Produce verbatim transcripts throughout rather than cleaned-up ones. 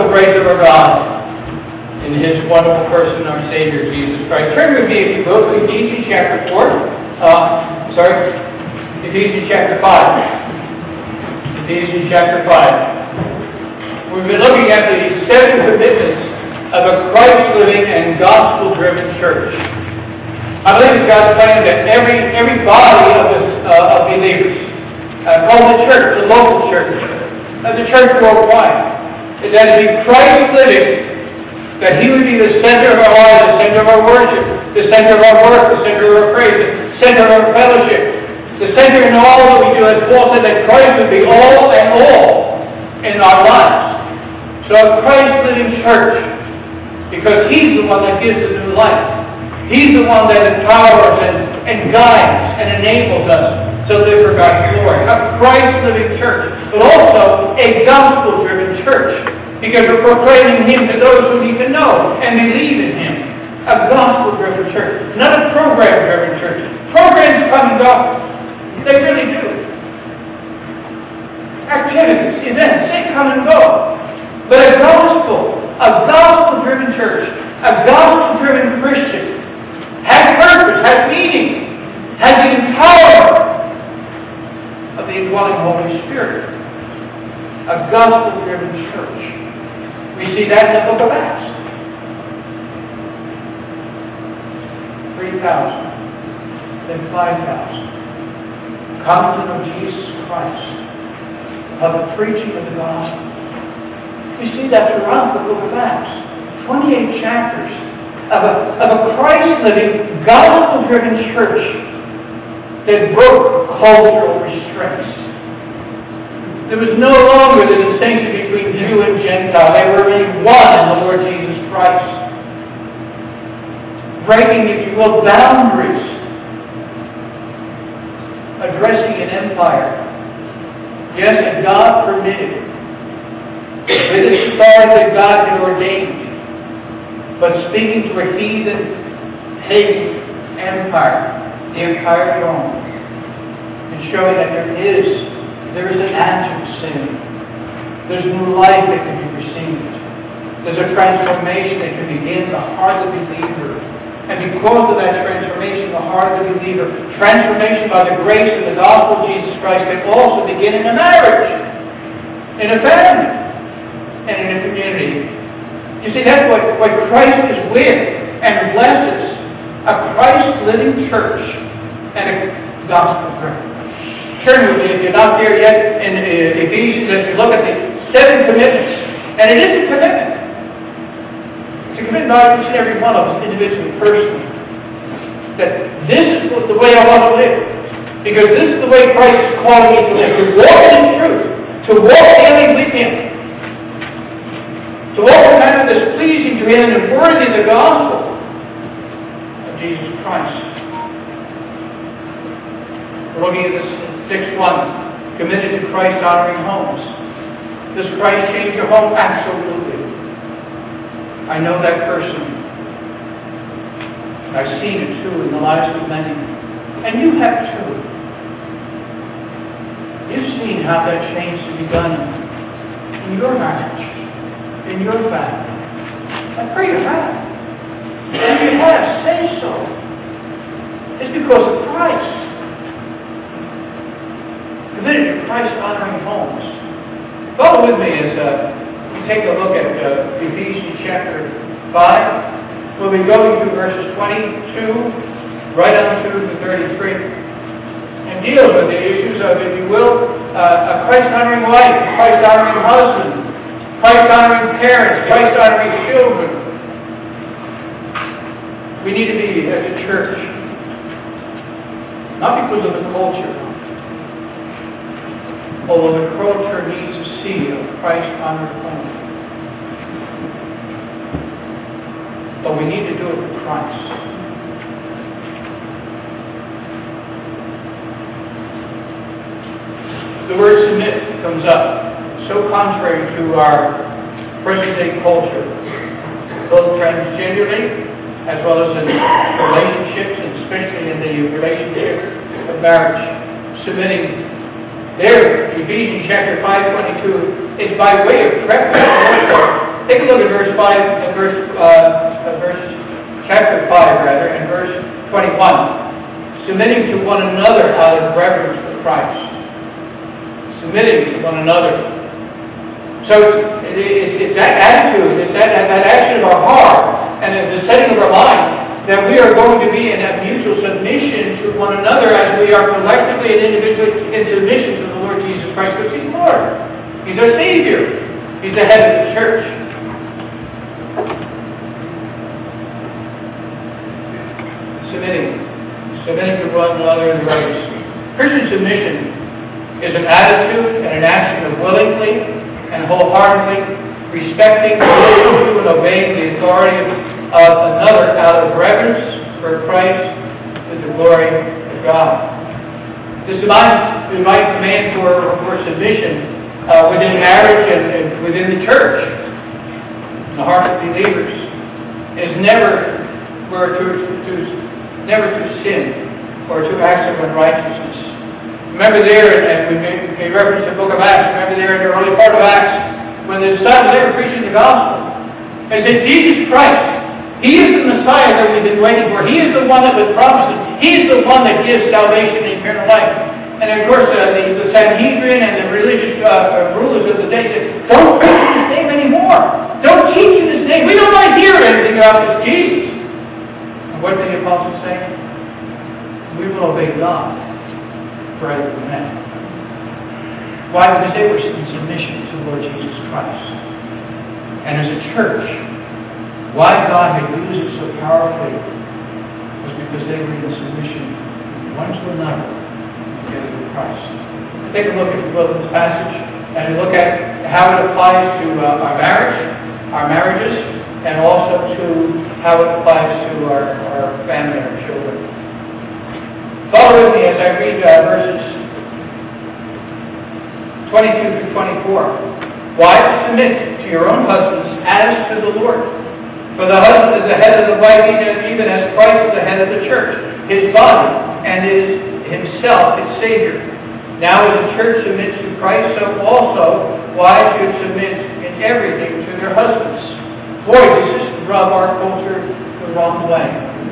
wonderful grace of our God in His wonderful person, our Savior, Jesus Christ. Turn with me, if you will, to Ephesians chapter four. Uh, sorry, Ephesians chapter five. Ephesians chapter five. We've been looking at the seven commitments of a Christ-living and gospel-driven church. I believe it's God's plan that every every body of, this, uh, of believers, uh, called the church, the local church, uh, the church worldwide, is that to be Christ-living, that He would be the center of our lives, the center of our worship, the center of our work, the center of our praise, the center of our fellowship, the center in all that we do. As Paul said, that Christ would be all and all in our lives. So a Christ-living church, because He's the one that gives the new life. He's the one that empowers and, and guides and enables us to live for God's glory. A Christ-living church, but also a gospel-driven church, because we're proclaiming Him to those who need to know and believe in Him. A gospel-driven church, not a program-driven church. Programs come and go. They really do. Activities, events, they come and go. But a gospel, a gospel-driven church, a gospel-driven Christian, has purpose, has meaning, has the empowerment of the indwelling Holy Spirit. A gospel-driven church. We see that in the book of Acts. three thousand, then five thousand. Content of Jesus Christ, of the preaching of the gospel. We see that throughout the book of Acts. twenty-eight chapters of a, of a Christ-living, gospel-driven church that broke cultural restraints. There was no longer the distinction between Jew and Gentile. They were really one in the Lord Jesus Christ. Breaking, if you will, boundaries. Addressing an empire. Yes, and God permitted. With the stars that God had ordained. But speaking to a heathen, pagan empire, the empire of Rome, and showing that there is, there is an answer to sin. There's new life that can be received. There's a transformation that can begin in the heart of the believer. And because of that transformation in the heart of the believer, transformation by the grace of the gospel of Jesus Christ can also begin in a marriage, in a family, and in a community. You see, that's what, what Christ is with and blesses. A Christ-living church and a gospel-driven. Turn with me, if you're not there yet, in uh, Ephesians, as we look at the seven commitments. And it is a commitment. It's a commitment by each and every one of us, individually, personally. That this is the way I want to live. Because this is the way Christ is calling me to live. To walk in truth. To walk daily with Him. To walk in a manner that's pleasing to Him and worthy of the gospel of Jesus Christ. We're looking at this sixth one, committed to Christ-honoring homes. Does Christ change your home? Absolutely. I know that personally. I've seen it too in the lives of many. And you have too. You've seen how that change can be done in your marriage, in your family. I pray you have. And if you have, say so. It's because of Christ. Committed to Christ-honoring homes. Follow with me as uh, we take a look at uh, Ephesians chapter five. We'll be going through verses twenty-two right on through to thirty-three. And deals with the issues of, if you will, uh, a Christ-honoring wife, a Christ-honoring husband, Christ-honoring parents, Christ-honoring children. We need to be as a church. Not because of the culture. Although the culture needs to see a Christ-honored home. But we need to do it for Christ. The word submit comes up, so contrary to our present-day culture, both transgenderly as well as in relationships, and especially in the relationship of marriage. Submitting there, Ephesians chapter five twenty-two, is by way of preference five, uh, verse, uh, uh, verse, chapter five, rather, and verse twenty-one. Submitting to one another out of reverence for Christ. Submitting to one another. So it, it, it's that attitude, it's that, that action of our heart, and the setting of our mind, that we are going to be in a mutual submission to one another as we are collectively and individually in submission to the Lord Jesus Christ, because He's Lord. He's our Savior. He's the head of the church. Submitting. Submitting to one another in the race. Christian submission is an attitude and an action of willingly and wholeheartedly respecting, listening to, and obeying the authority of another out of reverence for Christ with the glory of God. This divine, divine command for, for submission uh, within marriage and, and within the church, in the heart of believers, is never were to, to never to sin or to acts of unrighteousness. Remember there, and we made, made reference to the book of Acts, remember there in the early part of Acts, when the disciples they were preaching the gospel, they said, Jesus Christ, He is the Messiah that we've been waiting for. He is the one that was promised. He is the one that gives salvation and eternal life. And of course, uh, the, the Sanhedrin and the religious uh, rulers of the day said, don't preach in His name anymore. Don't teach in His name. We don't want to hear anything about this Jesus. And what did the apostles say? We will obey God rather than men. Why? Because they were in submission to the Lord Jesus Christ. And as a church, why God had used it so powerfully was because they were in submission one to another together with Christ. Take a look, if you will, at this passage, and look at how it applies to uh, our marriage, our marriages, and also to how it applies to our, our family, our children. Follow with me as I read uh, verses twenty-two through twenty-four. Wives, submit to your own husbands as to the Lord. For the husband is the head of the wife, even as Christ is the head of the church, His body, and is Himself its Savior. Now as the church submits to Christ, so also wives should submit in everything to their husbands. Boy, does this rub our culture the wrong way.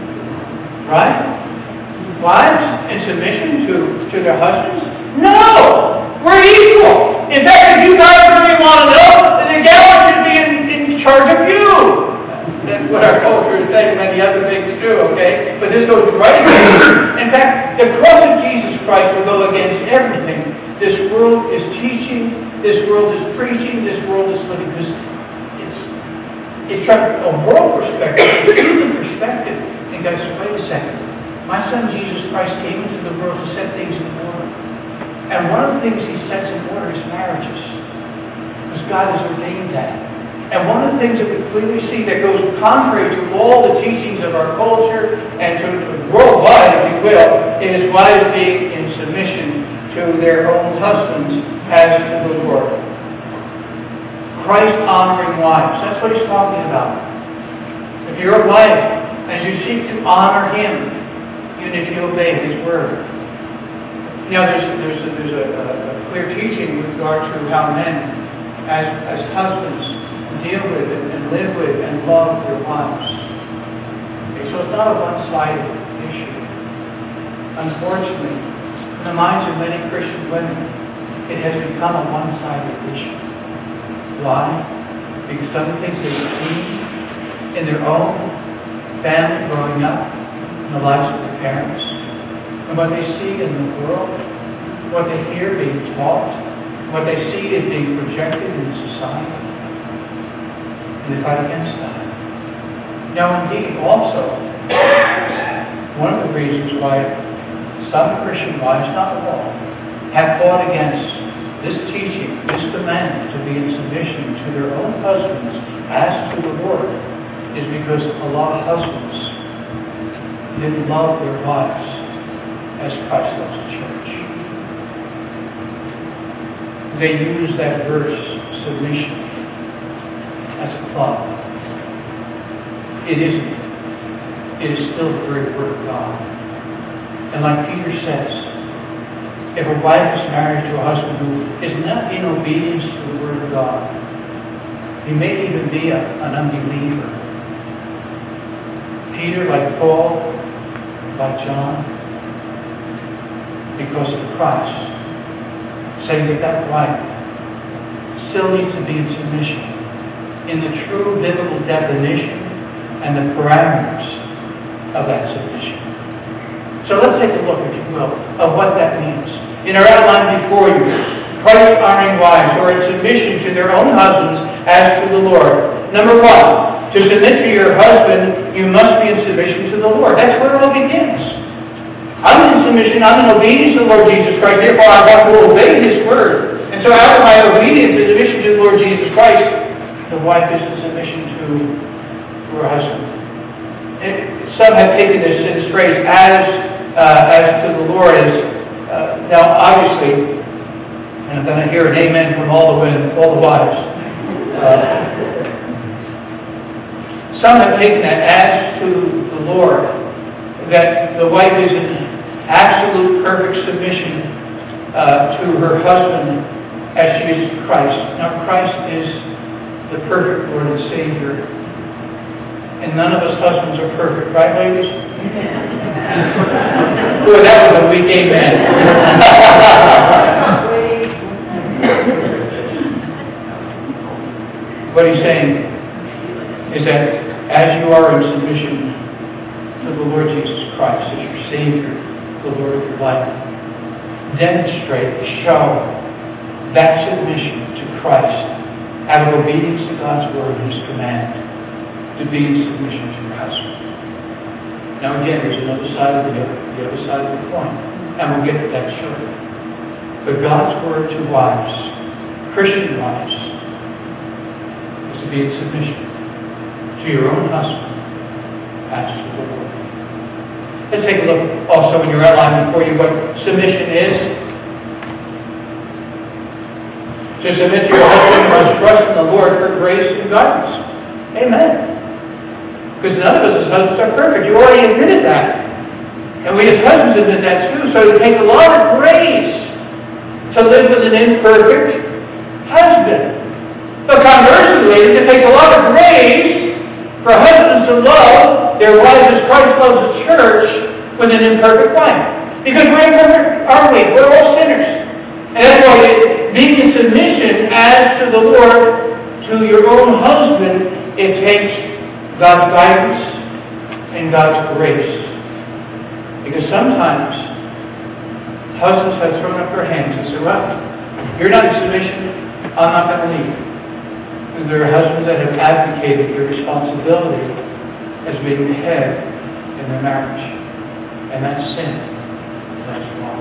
Right? Wives in submission to, to their husbands? No! We're equal! In fact, if you guys really want to know, then the gal should be in, in charge of you. That's what our culture is saying, many other things too, okay? But this goes right against. In fact, the cross of Jesus Christ will go against everything this world is teaching, this world is preaching, this world is living. Because it's, it's from a world perspective, a human perspective. And guys, wait a second. My son Jesus Christ came into the world to set things in order. And one of the things He sets in order is marriages. Because God has ordained that. And one of the things that we clearly see that goes contrary to all the teachings of our culture and to, to worldwide, if you will, is wives being in submission to their own husbands as to the Lord. Christ-honoring wives. That's what He's talking about. If you're a wife and you seek to honor Him, even if you obey His word. You know, there's, there's, a, there's a, a clear teaching with regard to how men, as, as husbands, deal with it and live with and love their wives. Okay, so it's not a one-sided issue. Unfortunately, in the minds of many Christian women, it has become a one-sided issue. Why? Because some of the things they've seen in their own family growing up, in the lives of their parents, and what they see in the world, what they hear being taught, what they see is being projected in society, and they fight against that. Now, indeed, also, one of the reasons why some Christian wives, not all, have fought against this teaching, this command to be in submission to their own husbands as to the Lord, is because a lot of husbands didn't love their wives as Christ loves the church. They used that verse, submission, as a club. It isn't. It is still the very word of God. And like Peter says, if a wife is married to a husband who is not in obedience to the word of God, He may even be a, an unbeliever. Peter, like Paul, like John, because of Christ, saying that that wife still needs to be in submission in the true biblical definition and the parameters of that submission. So let's take a look, if you will, of what that means. In our outline before you, Christ-honoring wives who are in submission to their own husbands as to the Lord. Number one, to submit to your husband, you must be in submission to the Lord. That's where it all begins. I'm in submission, I'm in obedience to the Lord Jesus Christ, therefore I have to obey His word. And so out of my obedience and submission to the Lord Jesus Christ, the wife is in submission to, to her husband. And some have taken this, this phrase as, uh, as to the Lord as, uh, now obviously, and I'm going to hear an amen from all the women, all the wives. Uh, some have taken that as to the Lord, that the wife is in absolute perfect submission uh, to her husband as she is to Christ. Now Christ is the perfect Lord and Savior. And none of us husbands are perfect, right, ladies? Boy, that was a weak amen. What he's saying is that as you are in submission to the Lord Jesus Christ as your Savior, the Lord of your life, demonstrate, show that submission to Christ out of obedience to God's word and His command to be in submission to your husband. Now again, there's another side of the, the other side of the coin, and we'll get to that shortly. But God's word to wives, Christian wives, is to be in submission to your own husband as to the Lord. Let's take a look also in your outline before you what submission is. To submit to your husband, you must trust in the Lord for grace and guidance. Amen. Because none of us as husbands are perfect. You already admitted that. And we as husbands admit that too. So it takes a lot of grace to live with an imperfect husband. But conversely, ladies, it takes a lot of grace for husbands to love their wives as Christ loves the church with an imperfect wife. Because we're imperfect, aren't we? We're all sinners. And that's why it, being in submission as to the Lord, to your own husband, it takes God's guidance and God's grace. Because sometimes husbands have thrown up their hands and said, well, you're not in submission, I'm not going to leave. And there are husbands that have advocated their responsibility as being the head in their marriage. And that's sin. That's wrong.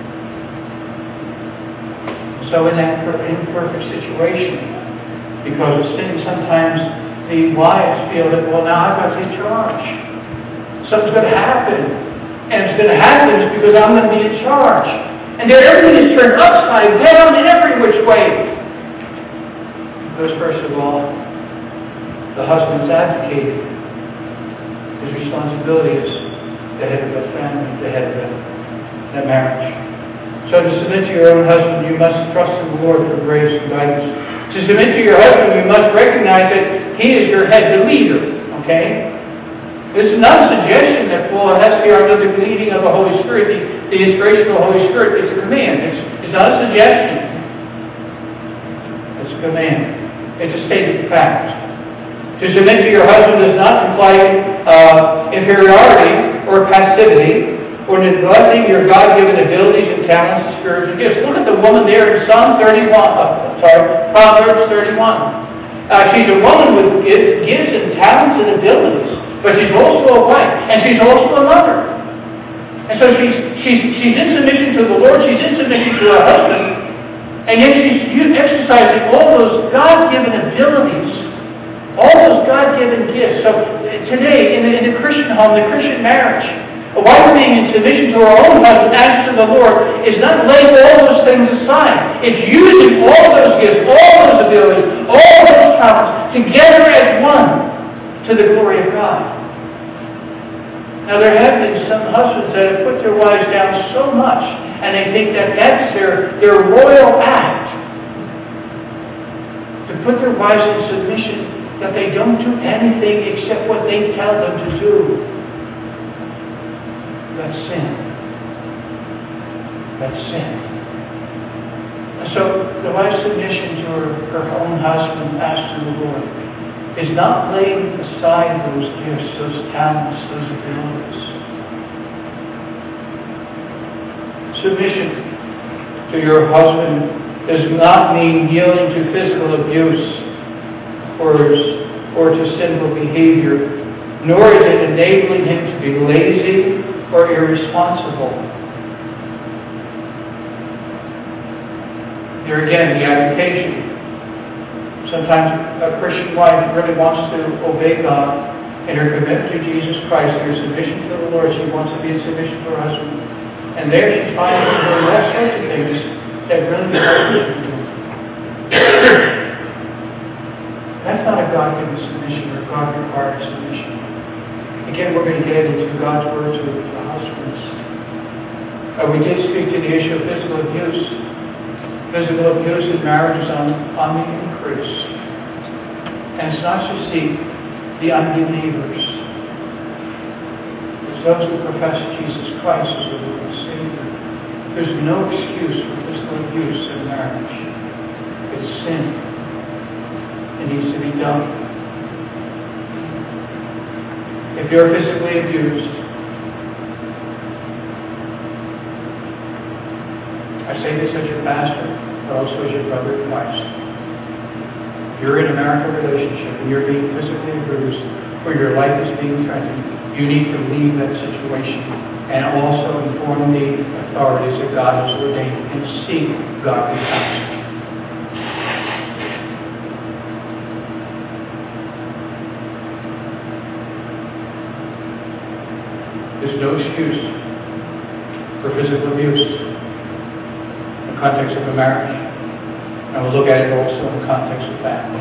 So in that imperfect situation, because of sin, sometimes the wives feel that, well, now I've got to take charge. Something's going to happen. And it's going to happen because I'm going to be in charge. And then everything is turned upside down in every which way. Because first of all, the husband's advocating his responsibility as the head of the family, the head of the, the marriage. So to submit to your own husband, you must trust in the Lord for grace and guidance. To submit to your husband, you must recognize that he is your head, the leader. Okay? This is not a suggestion that, well, it has to be under the leading of the Holy Spirit, the, the inspiration of the Holy Spirit. It's a command. It's, it's not a suggestion. It's a command. It's a statement of fact. To submit to your husband does not imply uh, inferiority or passivity or neglecting your God-given abilities and talents and spiritual gifts. Look at the woman there in Psalm thirty-one. Uh, sorry, Proverbs thirty-one. Uh, she's a woman with gifts and talents and abilities, but she's also a wife, and she's also a mother. And so she's she's she's in submission to the Lord. She's in submission to her husband. And yet she's exercising all those God-given abilities, all those God-given gifts. So today, in the, in the Christian home, the Christian marriage, a wife being in submission to her own husband as to the Lord is not laying all those things aside. It's using all those gifts, all those abilities, all those talents together as one to the glory of God. Now there have been some husbands that have put their wives down so much, and they think that that's their, their royal act to put their wives in submission, that they don't do anything except what they tell them to do. That's sin. That's sin. And so the wife's submission to her, her own husband as to the Lord is not laying aside those gifts, those talents, those abilities. Submission to your husband does not mean yielding to physical abuse or, or to sinful behavior, nor is it enabling him to be lazy or irresponsible. Here again, the application. Sometimes a Christian wife really wants to obey God in her commitment to Jesus Christ, in her submission to the Lord. She wants to be in submission to her husband. And there she finds doing all sorts of things that really help her. That's not a God-given submission or God-required submission. Again, we're going to get into God's word to the husbands. Uh, we did speak to the issue of physical abuse. Physical abuse in marriage is on, on the increase. And it's not just the, the unbelievers. It's those who profess Jesus Christ as the Lord and Savior. There's no excuse for physical abuse in marriage. It's sin. It needs to be done. If you're physically abused, I say this as your pastor, but also as your brother in Christ. If you're in a marital relationship and you're being physically abused, or your life is being threatened, you need to leave that situation and also inform the authorities that God has ordained and seek godly counsel. There's no excuse for physical abuse in the context of a marriage. And we'll look at it also in the context of family.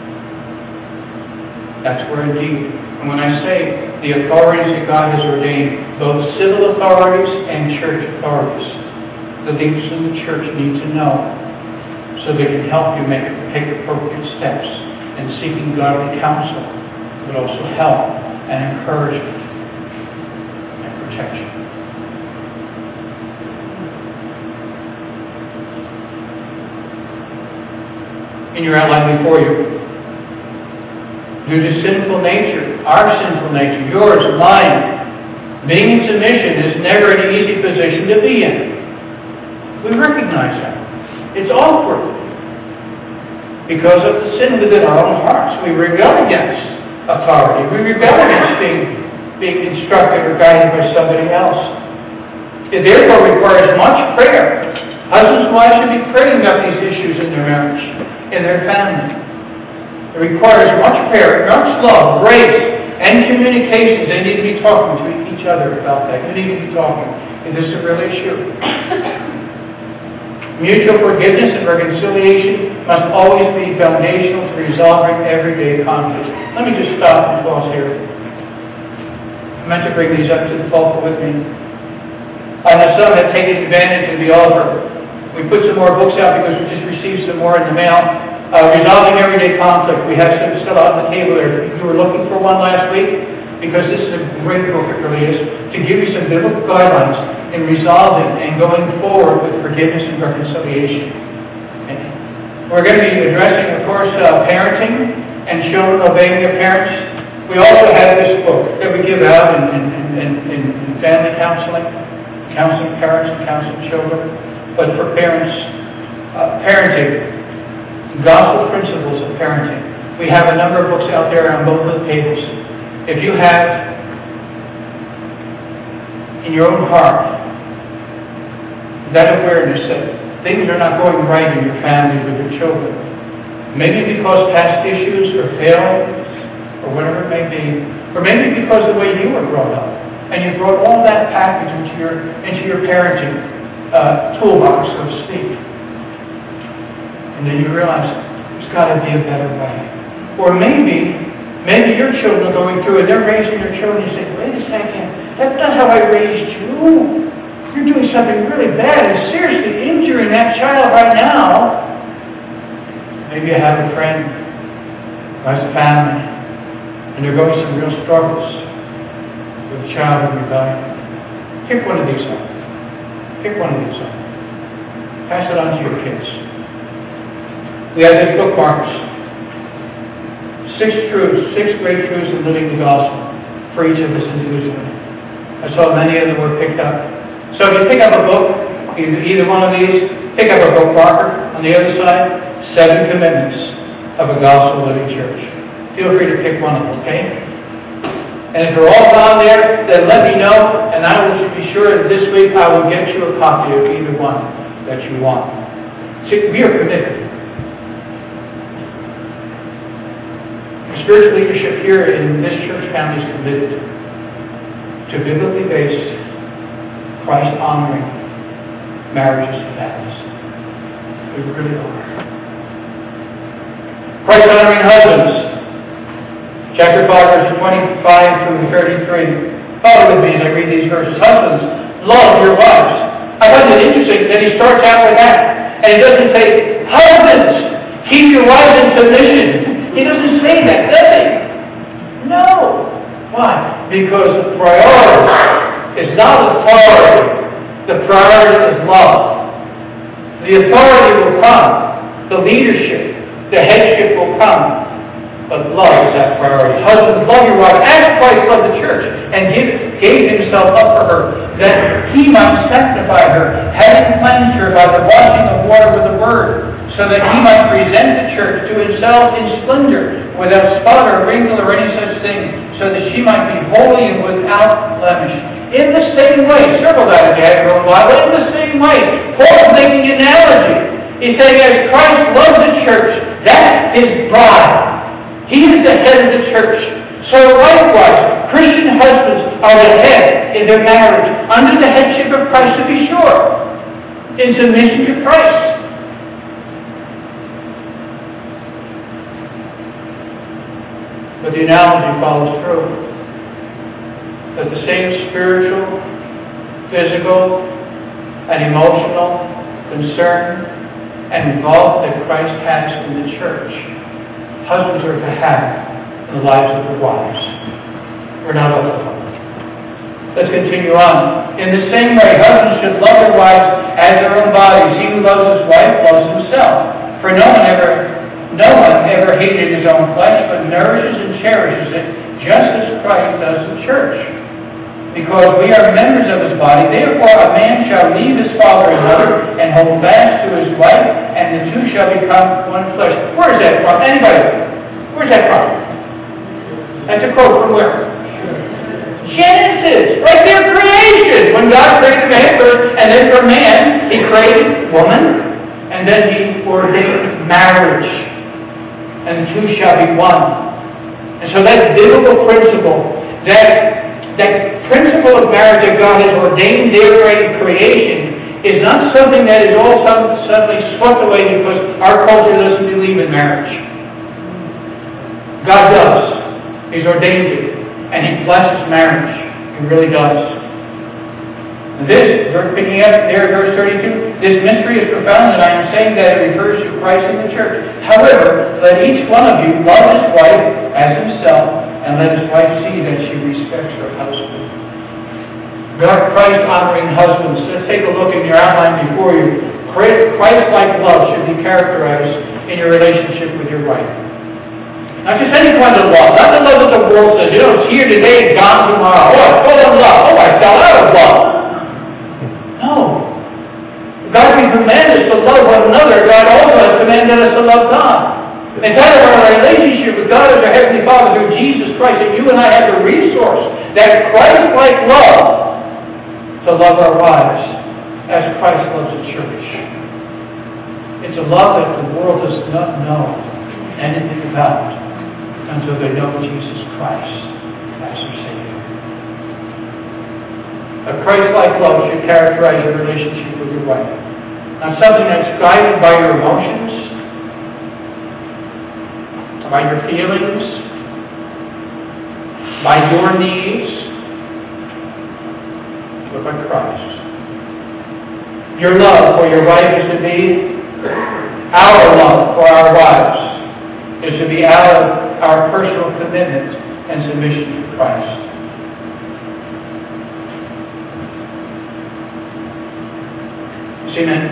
That's where indeed, and when I say the authorities that God has ordained, both civil authorities and church authorities, the leaders in the church need to know so they can help you make take appropriate steps in seeking godly counsel, but also help and encouragement and protection. In your outline before you, due to sinful nature, our sinful nature, yours, mine, being in submission is never an easy position to be in. We recognize that. It's awkward. Because of the sin within our own hearts, we rebel against authority. We rebel against being, being instructed or guided by somebody else. It therefore requires much prayer. Husbands and wives should be praying about these issues in their marriage, in their family. It requires much prayer, much love, grace, and communications. They need to be talking to each other about that. You need to be talking. Is this a real issue? Mutual forgiveness and reconciliation must always be foundational to resolving everyday conflict. Let me just stop and pause here. I meant to bring these up to the pulpit with me. I know some have taken advantage of the offer. We put some more books out because we just received some more in the mail. Uh, resolving everyday conflict. We have some still on the table there. You were looking for one last week because this is a great book, it really is, to give you some biblical guidelines in resolving and going forward with forgiveness and reconciliation. And we're going to be addressing, of course, uh, parenting and children obeying their parents. We also have this book that we give out in, in, in, in, in family counseling, counseling parents and counseling children. But for parents, uh, parenting, Gospel Principles of Parenting. We have a number of books out there on both of the tables. If you have in your own heart that awareness that things are not going right in your family with your children, maybe because past issues or failings or whatever it may be, or maybe because of the way you were brought up, and you brought all that package into your into your parenting uh, toolbox, so to speak. And then you realize there's got to be a better way. Or maybe, maybe your children are going through and they're raising their children and you say, wait a second, that's not how I raised you. You're doing something really bad and seriously injuring that child right now. Maybe you have a friend who has a family, and they're going through some real struggles with a child in rebellion. Pick one of these up. Pick one of these up. Pass it on to your kids. We have these bookmarks. Six truths, six great truths in living the gospel for each of us individually. I saw many of them were picked up. So if you pick up a book, either, either one of these, pick up a bookmarker on the other side, Seven Commitments of a Gospel Living Church. Feel free to pick one of them, okay? And if they're all down there, then let me know, and I will be sure that this week I will get you a copy of either one that you want. See, we are committed. Spiritual leadership here in this church family is committed to biblically based, Christ-honoring marriages and families. We really are. Christ-honoring husbands. Chapter five, verses twenty-five through thirty-three. Follow with me as I read these verses. Husbands, love your wives. I find it interesting that he starts out with that. And he doesn't say, husbands, keep your wives in submission. He doesn't say that, does he? No. Why? Because the priority is not authority. The priority is love. The authority will come. The leadership, the headship will come. But love is that priority. Husbands, love your wife as Christ loved the church and give, gave himself up for her, that he might sanctify her, having cleansed her by the washing of water with the word, so that he might present the church to himself in splendor, without spot or wrinkle or any such thing, so that she might be holy and without blemish. In the same way, circle that if you have your own Bible, in the same way, Paul is making an analogy. He's saying, as Christ loves the church, that's his bride. He is the head of the church. So likewise, Christian husbands are the head in their marriage, under the headship of Christ, to be sure, in submission to Christ. But the analogy follows through. That the same spiritual, physical, and emotional concern and involvement that Christ has in the church, husbands are to have in the lives of their wives. We're not overcome. Let's continue on. In the same way, husbands should love their wives as their own bodies. He who loves his wife loves himself. For no one ever, no one ever hated his own flesh, but nourishes and cherishes it, just as Christ does the church. Because we are members of his body, therefore a man shall leave his father and mother and hold fast to his wife, and the two shall become one flesh. Where is that from? Anybody? Where's that from? That's a quote from where? Genesis. Right there, creation. When God created man first, and then for man, he created woman, and then he ordained marriage. And the two shall be one. And so that biblical principle, that That principle of marriage that God has ordained there in creation is not something that is all suddenly swept away because our culture doesn't believe in marriage. God does. He's ordained it. And he blesses marriage. He really does. This, we're picking up there at verse thirty-two, this mystery is profound, and I am saying that it refers to Christ and the church. However, let each one of you love his wife as himself, and let his wife see that she respects her husband. God, Christ-honoring husbands. Let's take a look in your outline before you. Christ-like love should be characterized in your relationship with your wife. Not just any kind of love. Not the love that the world says, you know, it's here today and gone tomorrow. Oh, I fell in love. Oh, I fell out of love. No. God can command us to love one another. God also has commanded us to love God. And part of our relationship with God as our Heavenly Father through Jesus Christ, and you and I have the resource, that Christ-like love, to love our wives as Christ loves the church. It's a love that the world does not know anything about until they know Jesus Christ as their Savior. A Christ-like love should characterize your relationship with your wife. Not something that's guided by your emotions, by your feelings, by your needs, but by Christ. Your love for your wife is to be our love for our wives is to be out of our personal commitment and submission to Christ. See, men,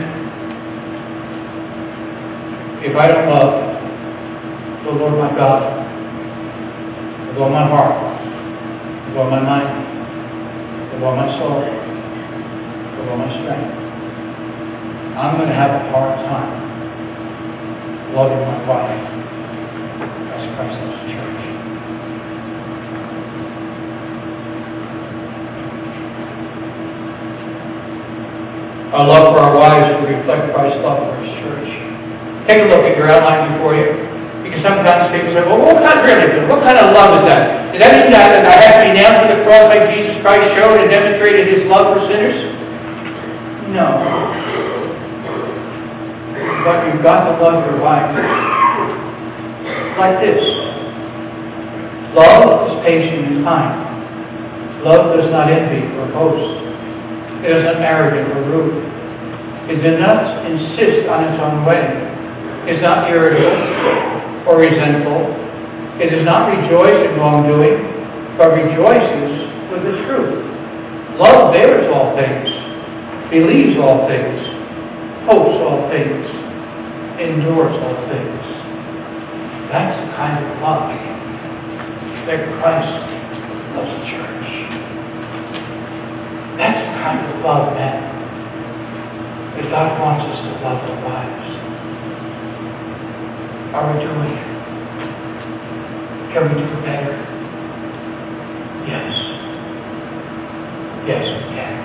if I don't love the Lord my God with all my heart, with all my mind, with all my soul, with all my strength, I'm going to have a hard time loving my wife as Christ loves the church. Our love for our wives will reflect Christ's love for His church. Take a look at your outline before you. Because sometimes people say, well, what kind, really, what kind of love is that? Does that mean that, that I have to be nailed to the cross like Jesus Christ showed and demonstrated His love for sinners? No. But you've got to love your wife like this. Love is patient and kind. Love does not envy or boast. It is not arrogant or rude. It does not insist on its own way. It is not irritable or resentful. It does not rejoice in wrongdoing, but rejoices with the truth. Love bears all things, believes all things, hopes all things, endures all things. That's the kind of love that Christ loves the church. That's the kind of love, man, that God wants us to love our wives. Are we doing it? Can we do better? Yes. Yes, we can.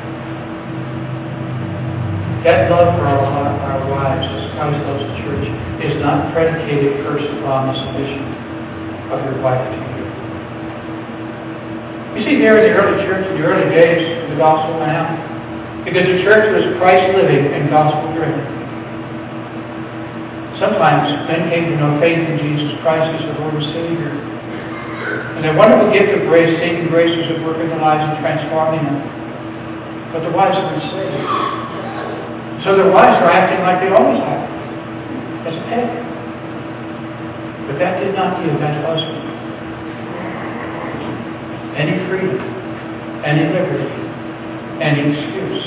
That love for our, our wives, as Christ loves the church, is not predicated first upon the submission of your wife to you. You see, there in the early church, in the early days, the gospel went out. Because the church was Christ-living and gospel-driven. Sometimes men came to know faith in Jesus Christ as the Lord and Savior. And their wonderful gift of grace, saving grace, was at work in their lives and transforming them. But the wives weren't saved. So their wives were acting like they always have, as a peg. But that did not give that husband any freedom, any liberty, any excuse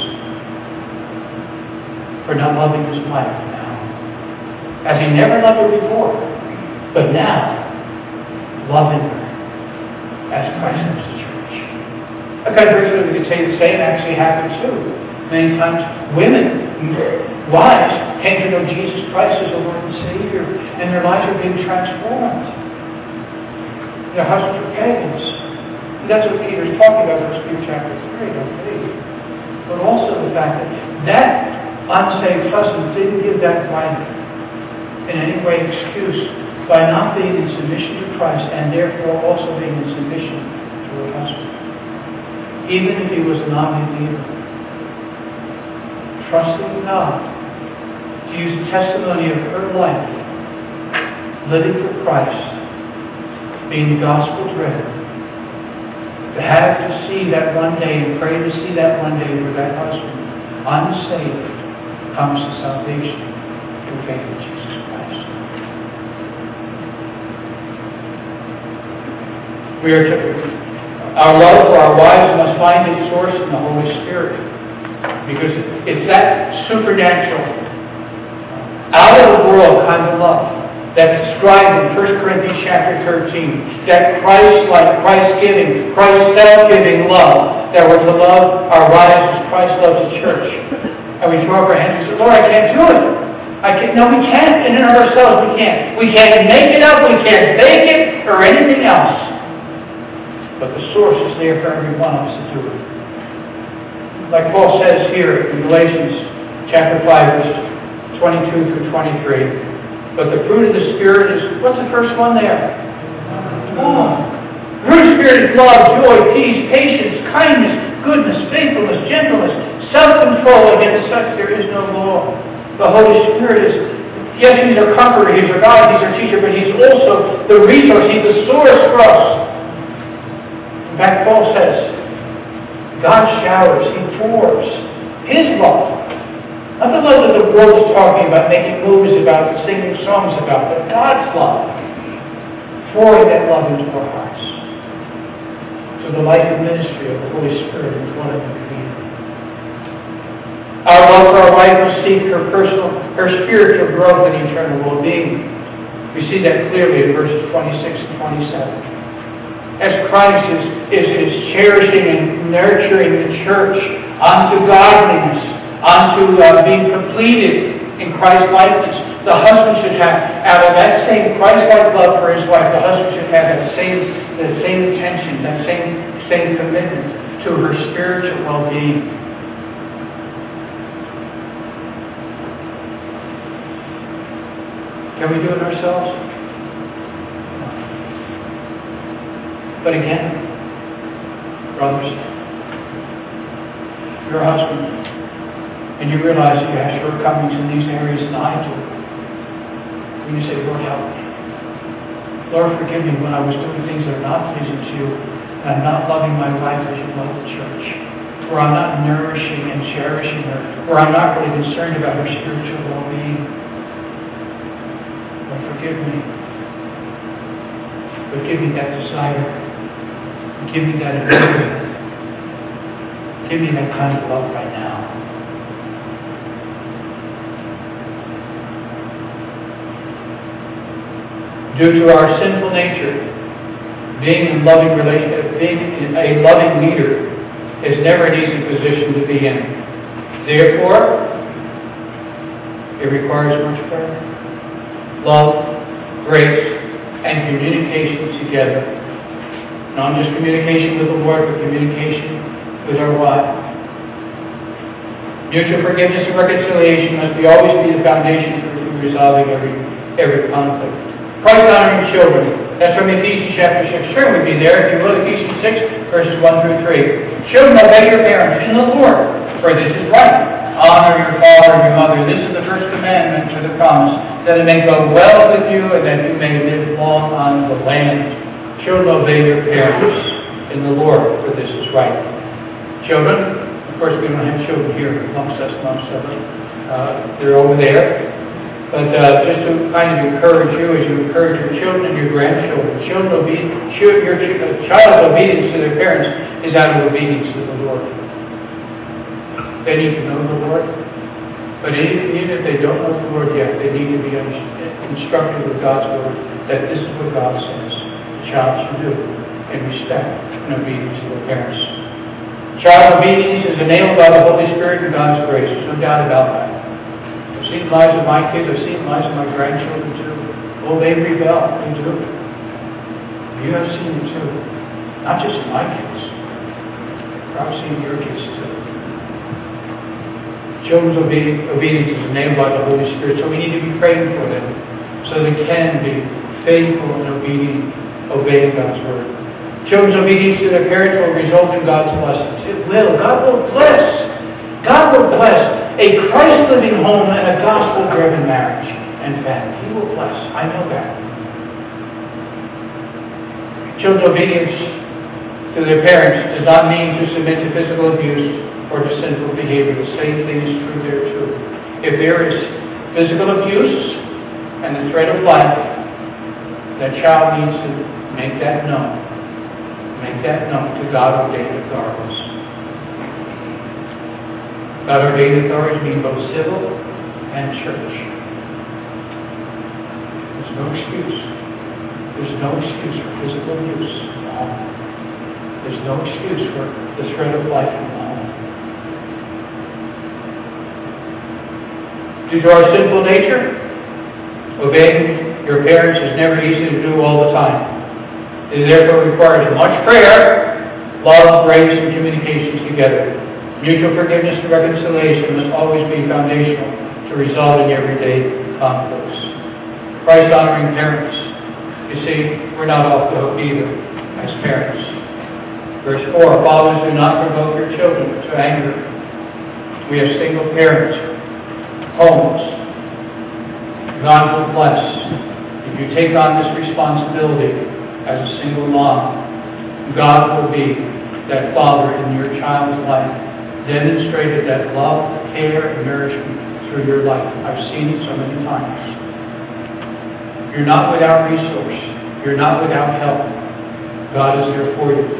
for not loving his wife now. As he never loved her before, but now, loving her as Christ loves the church. A conversely, we could say the same actually happened too. Many times, women, wives, came to know Jesus Christ as the Lord and Savior, and their lives are being transformed. Their husbands are pagans. And that's what Peter's talking about in First Peter chapter three, I believe. But also the fact that that unsaved husband didn't give that wife in any way excuse by not being in submission to Christ and therefore also being in submission to her husband. Even if he was a non-believer. Trusting God to use the testimony of her life, living for Christ, being gospel-driven, to have to see that one day and pray to see that one day where that husband, unsaved, comes to salvation through faith in Jesus Christ. We are to, our love for our wives must find its source in the Holy Spirit, because it's that supernatural, out of the world kind of love that's described in First Corinthians chapter thirteen, that Christ-like, Christ-giving, Christ-self-giving love, that we're to love our wives as Christ loves the church. And we throw up our hands and say, Lord, I can't do it. I can't. No, we can't. In and of ourselves, we can't. We can't make it up. We can't bake it or anything else. But the source is there for every one of us to do it. Like Paul says here in Galatians chapter five, verse twenty-two through twenty-three. But the fruit of the Spirit is, what's the first one there? Oh. The fruit of the Spirit is love, joy, peace, patience, kindness, goodness, faithfulness, gentleness, self-control. Against such there is no law. The Holy Spirit is, yes, He's our comforter, He's our God, He's our teacher, but He's also the resource, He's the source for us. In fact, Paul says, God showers, He pours His love Not the love that the world is talking about, making movies about, singing songs about, but God's love. Pouring that love into our hearts. To the life and ministry of the Holy Spirit in one of the Creator. Our love for our wife will seek her personal, her spiritual growth and eternal well-being. We see that clearly in verses twenty-six and twenty-seven. As Christ is, is, is cherishing and nurturing the church unto godliness, unto uh, being completed in Christ's likeness, the husband should have, out of that same Christ-like love for his wife, the husband should have that same, that same attention, that same, same commitment to her spiritual well-being. Can we do it ourselves? But again, brothers, your husband, and you realize you have shortcomings in these areas, and I do. And you say, Lord, help me. Lord, forgive me when I was doing things that are not pleasing to you, and I'm not loving my wife as you love the church, where I'm not nourishing and cherishing her, where I'm not really concerned about her spiritual well-being. Forgive me. But give me that desire. Give me that ability. Give me that kind of love right now. Due to our sinful nature, being a loving relationship, being a loving leader is never an easy position to be in. Therefore, it requires much prayer. Love, grace, and communication together. Not just communication with the Lord, but communication with our wives. Mutual forgiveness and reconciliation must be always be the foundation for resolving every every conflict. Christ-honoring children. That's from Ephesians chapter six. Turn with me there, if you will, Ephesians six, verses one through three. Children, obey your parents in the Lord, for this is right. Honor your father and your mother. This is the first commandment to the promise, that it may go well with you and that you may live long on the land. Children, obey your parents in the Lord, for this is right. Children, of course we don't have children here amongst us, amongst us. Uh, they're over there. But uh, just to kind of encourage you as you encourage your children and your grandchildren, children obedience, your child's obedience to their parents is out of obedience to the Lord. They need to know the Lord. But even, even if they don't know the Lord yet, they need to be instructed with God's Word that this is what God says the child should do in respect and obedience to their parents. Child obedience is enabled by the Holy Spirit and God's grace. There's no doubt about that. I've seen the lives of my kids. I've seen the lives of my grandchildren too. Oh, they rebel. They do. You have seen them too. Not just my kids. I've seen your kids too. Children's obedience is enabled by the Holy Spirit, so we need to be praying for them so they can be faithful and obedient, obeying God's Word. Children's obedience to their parents will result in God's blessings. It will. God will bless. God will bless a Christ-living home and a gospel-driven marriage and family. He will bless. I know that. Children's obedience to their parents does not mean to submit to physical abuse or to sinful behavior. The same thing is true there too. If there is physical abuse and the threat of life, that child needs to make that known. Make that known to God-ordained authorities. God-ordained authorities mean both civil and church. There's no excuse. There's no excuse for physical abuse in the home. There's no excuse for the threat of life in the home. Due to our sinful nature, obeying your parents is never easy to do all the time. It therefore requires much prayer, love, grace, and communication together. Mutual forgiveness and reconciliation must always be foundational to resolving everyday conflicts. Christ-honoring parents. You see, we're not off the hook either as parents. Verse four, fathers, do not provoke your children to anger. We have single parents, homes. God will bless. If you take on this responsibility as a single mom, God will be that father in your child's life, demonstrated that love care and nourishment through your life. I've seen it so many times. You're not without resource. You're not without help. God is there for you.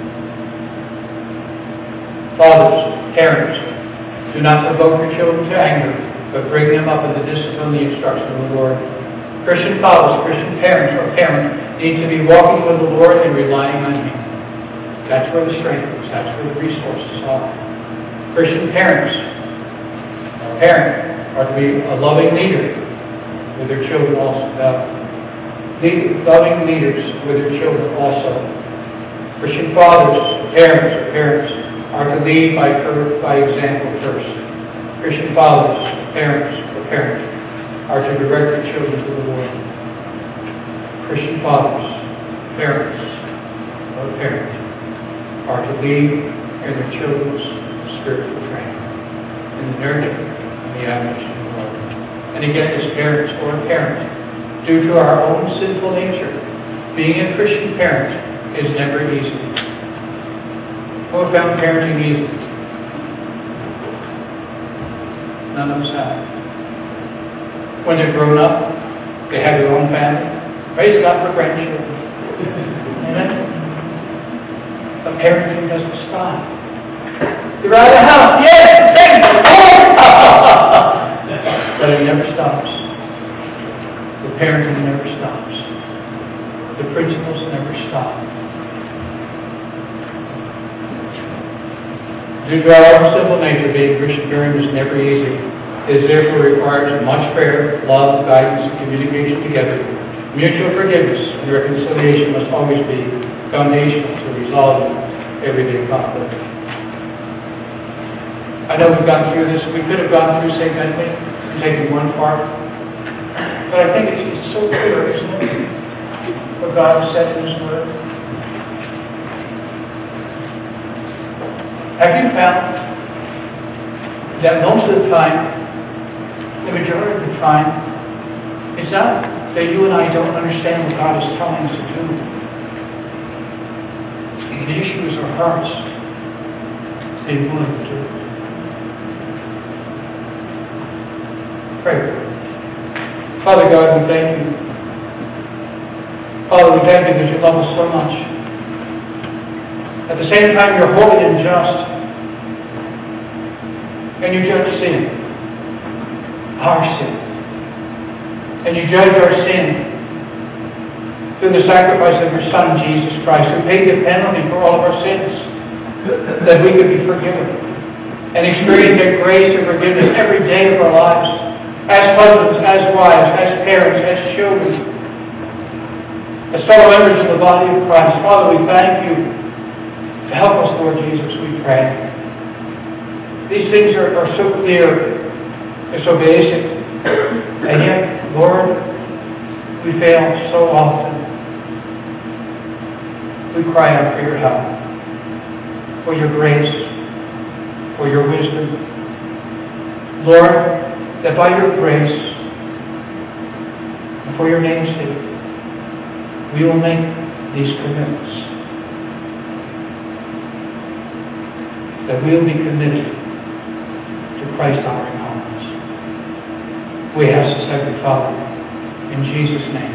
Fathers, parents, do not provoke your children to anger, but bring them up in the discipline and the instruction of the Lord. Christian fathers, Christian parents, or parents need to be walking with the Lord and relying on Him. That's where the strength is. That's where the resources are. Christian parents, or parent, are to be a loving leader with their children also. Uh, lead, loving leaders with their children also. Christian fathers, parents, or parents are to lead by, by example first. Christian fathers, parents, or parents are to direct their children to the Lord. Christian fathers, parents, or parents are to lead in their children's spiritual training, in the nurture and the admonition of the Lord. And again, as parents or a parent, due to our own sinful nature, being a Christian parent is never easy. Who have found parenting easy? None of us have. When they're grown up, they have their own family. Praise God for grandchildren. Amen. But parenting doesn't stop. You're out of the house. Yes, thank you. But it never stops. The parenting never stops. The principles never stop. Due to our own simple nature, being Christian parenting is never easy. It is therefore required much prayer, love, guidance, and communication together. Mutual forgiveness and reconciliation must always be foundational to resolving everyday conflict. I know we've gone through this. We could have gone through segmentally and taken one part. But I think it's, it's so clear, isn't it? What God has said in His Word. Have you found that most of the time, the majority of the time, it's not that you and I don't understand what God is telling us to do. The issue is our hearts being willing to do it. Pray. Father God, we thank you. Father, we thank you that you love us so much. At the same time, you're holy and just. And you judge sin. Our sin. And you judge our sin through the sacrifice of your Son, Jesus Christ, who paid the penalty for all of our sins, that we could be forgiven and experience that grace and forgiveness every day of our lives, as husbands, as wives, as parents, as children, as fellow members of the body of Christ. Father, we thank you. To help us, Lord Jesus, we pray. These things are, are so clear. They're so basic. And yet, Lord, we fail so often. We cry out for your help, for your grace, for your wisdom. Lord, that by your grace and for your name's sake, we will make these commitments. That we will be committed to Christ honoring homes. We ask this, Heavenly Father, in Jesus' name.